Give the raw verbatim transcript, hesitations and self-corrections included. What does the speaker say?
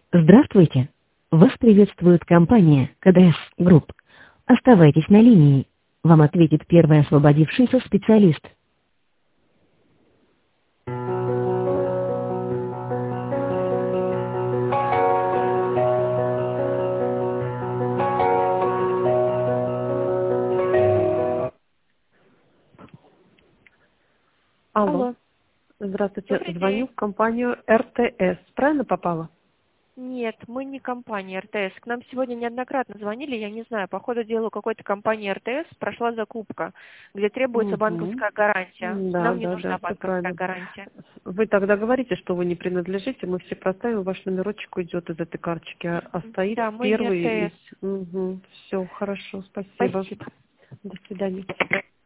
Здравствуйте! Вас приветствует компания КДС Групп. Оставайтесь на линии. Вам ответит первый освободившийся специалист. Алло. Алло. Здравствуйте. Добрый Звоню день. в компанию эр тэ эс. Правильно попала? Нет, мы не компания эр тэ эс. К нам сегодня неоднократно звонили, я не знаю, по ходу дела у какой-то компании эр тэ эс прошла закупка, где требуется Угу. банковская гарантия. Да, Нам не да, да, нужна все банковская правильно. гарантия. Вы тогда говорите, что вы не принадлежите, мы все проставим, ваш номерочек уйдет из этой карточки, а, а стоит Да, мы не первый эр тэ эс. из... Угу. Все, хорошо, спасибо. Спасибо. До свидания.